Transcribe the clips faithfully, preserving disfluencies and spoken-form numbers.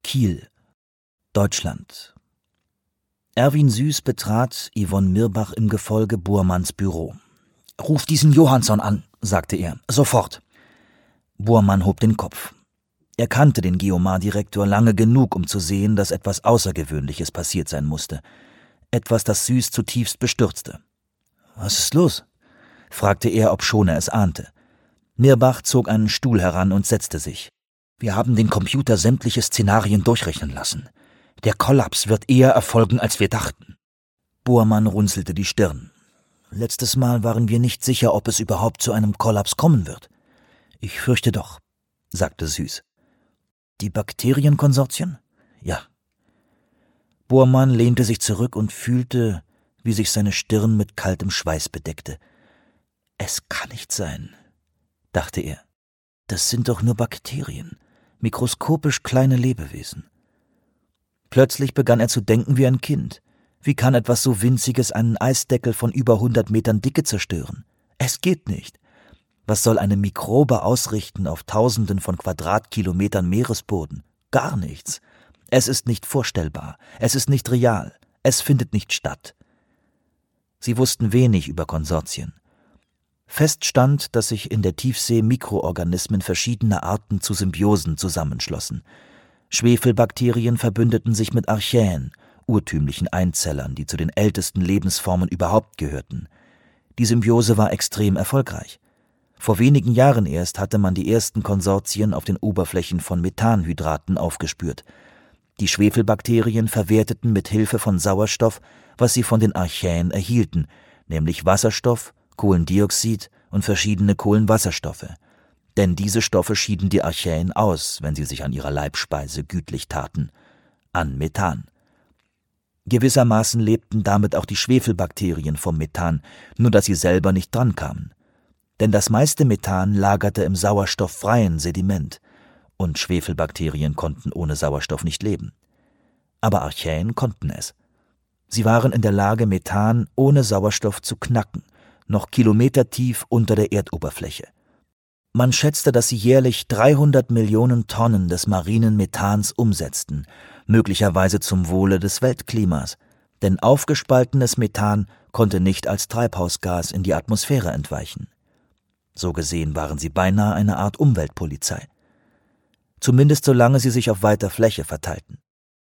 Kiel, Deutschland. Erwin Süß betrat Yvonne Mirbach im Gefolge Bormanns Büro. »Ruf diesen Johansson an«, sagte er, »sofort.« Bormann hob den Kopf. Er kannte den Geomar-Direktor lange genug, um zu sehen, dass etwas Außergewöhnliches passiert sein musste. Etwas, das Süß zutiefst bestürzte. »Was ist los?« fragte er, obschon er es ahnte. Mirbach zog einen Stuhl heran und setzte sich. »Wir haben den Computer sämtliche Szenarien durchrechnen lassen. Der Kollaps wird eher erfolgen, als wir dachten.« Bormann runzelte die Stirn. »Letztes Mal waren wir nicht sicher, ob es überhaupt zu einem Kollaps kommen wird.« »Ich fürchte doch«, sagte Süß. »Die Bakterienkonsortien?« »Ja.« Bormann lehnte sich zurück und fühlte, wie sich seine Stirn mit kaltem Schweiß bedeckte. »Es kann nicht sein«, dachte er. »Das sind doch nur Bakterien, mikroskopisch kleine Lebewesen.« Plötzlich begann er zu denken wie ein Kind. Wie kann etwas so Winziges einen Eisdeckel von über hundert Metern Dicke zerstören? Es geht nicht. Was soll eine Mikrobe ausrichten auf Tausenden von Quadratkilometern Meeresboden? Gar nichts. Es ist nicht vorstellbar. Es ist nicht real. Es findet nicht statt. Sie wussten wenig über Konsortien. Fest stand, dass sich in der Tiefsee Mikroorganismen verschiedener Arten zu Symbiosen zusammenschlossen. Schwefelbakterien verbündeten sich mit Archaeen, urtümlichen Einzellern, die zu den ältesten Lebensformen überhaupt gehörten. Die Symbiose war extrem erfolgreich. Vor wenigen Jahren erst hatte man die ersten Konsortien auf den Oberflächen von Methanhydraten aufgespürt. Die Schwefelbakterien verwerteten mit Hilfe von Sauerstoff, was sie von den Archaeen erhielten, nämlich Wasserstoff, Kohlendioxid und verschiedene Kohlenwasserstoffe. Denn diese Stoffe schieden die Archaeen aus, wenn sie sich an ihrer Leibspeise gütlich taten, an Methan. Gewissermaßen lebten damit auch die Schwefelbakterien vom Methan, nur dass sie selber nicht drankamen. Denn das meiste Methan lagerte im sauerstofffreien Sediment, und Schwefelbakterien konnten ohne Sauerstoff nicht leben. Aber Archaeen konnten es. Sie waren in der Lage, Methan ohne Sauerstoff zu knacken, noch kilometertief unter der Erdoberfläche. Man schätzte, dass sie jährlich dreihundert Millionen Tonnen des marinen Methans umsetzten, möglicherweise zum Wohle des Weltklimas, denn aufgespaltenes Methan konnte nicht als Treibhausgas in die Atmosphäre entweichen. So gesehen waren sie beinahe eine Art Umweltpolizei. Zumindest solange sie sich auf weiter Fläche verteilten.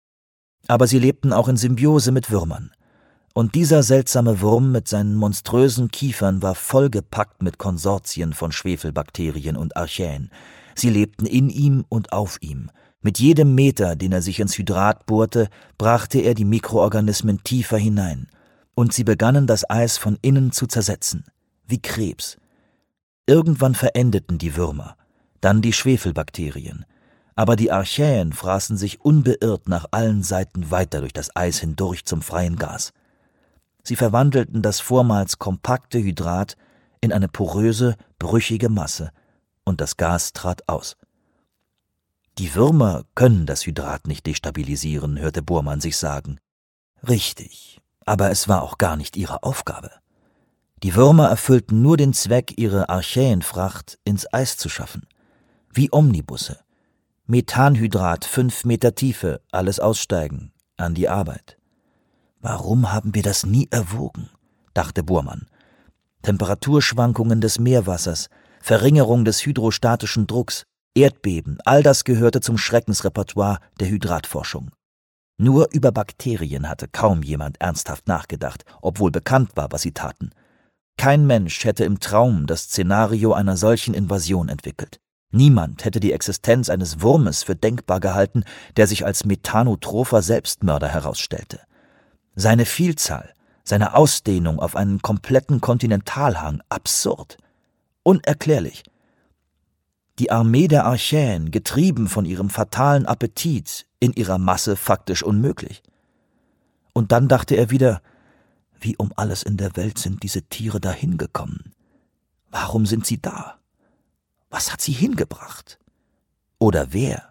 Aber sie lebten auch in Symbiose mit Würmern. Und dieser seltsame Wurm mit seinen monströsen Kiefern war vollgepackt mit Konsortien von Schwefelbakterien und Archaeen. Sie lebten in ihm und auf ihm. Mit jedem Meter, den er sich ins Hydrat bohrte, brachte er die Mikroorganismen tiefer hinein. Und sie begannen das Eis von innen zu zersetzen, wie Krebs. Irgendwann verendeten die Würmer, dann die Schwefelbakterien. Aber die Archaeen fraßen sich unbeirrt nach allen Seiten weiter durch das Eis hindurch zum freien Gas. Sie verwandelten das vormals kompakte Hydrat in eine poröse, brüchige Masse, und das Gas trat aus. »Die Würmer können das Hydrat nicht destabilisieren«, hörte Bormann sich sagen. Richtig, aber es war auch gar nicht ihre Aufgabe. Die Würmer erfüllten nur den Zweck, ihre Archaeenfracht ins Eis zu schaffen. Wie Omnibusse. Methanhydrat, fünf Meter Tiefe, alles aussteigen, an die Arbeit. »Warum haben wir das nie erwogen?«, dachte Bormann. Temperaturschwankungen des Meerwassers, Verringerung des hydrostatischen Drucks, Erdbeben, all das gehörte zum Schreckensrepertoire der Hydratforschung. Nur über Bakterien hatte kaum jemand ernsthaft nachgedacht, obwohl bekannt war, was sie taten. Kein Mensch hätte im Traum das Szenario einer solchen Invasion entwickelt. Niemand hätte die Existenz eines Wurmes für denkbar gehalten, der sich als methanotropher Selbstmörder herausstellte. Seine Vielzahl, seine Ausdehnung auf einen kompletten Kontinentalhang, absurd, unerklärlich. Die Armee der Archaeen, getrieben von ihrem fatalen Appetit, in ihrer Masse faktisch unmöglich. Und dann dachte er wieder, wie um alles in der Welt sind diese Tiere dahin gekommen? Warum sind sie da? Was hat sie hingebracht? Oder wer?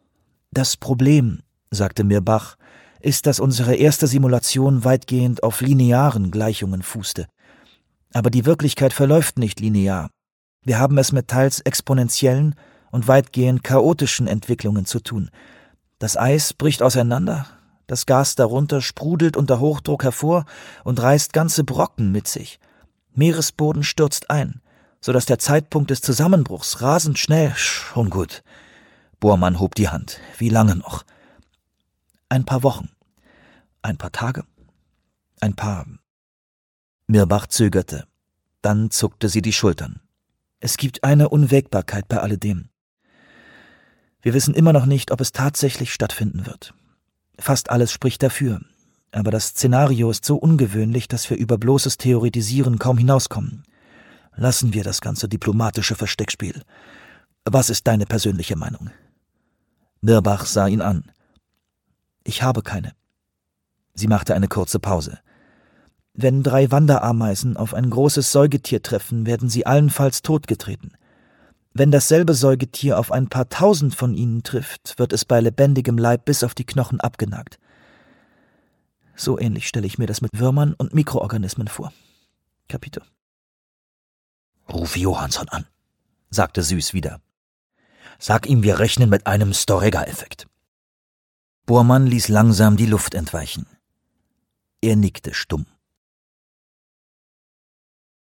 Das Problem, sagte Mirbach, ist, dass unsere erste Simulation weitgehend auf linearen Gleichungen fußte. Aber die Wirklichkeit verläuft nicht linear. Wir haben es mit teils exponentiellen und weitgehend chaotischen Entwicklungen zu tun. Das Eis bricht auseinander, das Gas darunter sprudelt unter Hochdruck hervor und reißt ganze Brocken mit sich. Meeresboden stürzt ein, so dass der Zeitpunkt des Zusammenbruchs rasend schnell... Schon gut. Bormann hob die Hand. Wie lange noch? Ein paar Wochen. Ein paar Tage. Ein paar... Mirbach zögerte. Dann zuckte sie die Schultern. Es gibt eine Unwägbarkeit bei alledem. Wir wissen immer noch nicht, ob es tatsächlich stattfinden wird. Fast alles spricht dafür, aber das Szenario ist so ungewöhnlich, dass wir über bloßes Theoretisieren kaum hinauskommen. Lassen wir das ganze diplomatische Versteckspiel. Was ist deine persönliche Meinung? Mirbach sah ihn an. Ich habe keine. Sie machte eine kurze Pause. Wenn drei Wanderameisen auf ein großes Säugetier treffen, werden sie allenfalls totgetreten. Wenn dasselbe Säugetier auf ein paar tausend von ihnen trifft, wird es bei lebendigem Leib bis auf die Knochen abgenagt. So ähnlich stelle ich mir das mit Würmern und Mikroorganismen vor. Kapito. Ruf Johansson an, sagte Süß wieder. Sag ihm, wir rechnen mit einem Storegga-Effekt. Bormann ließ langsam die Luft entweichen. Er nickte stumm.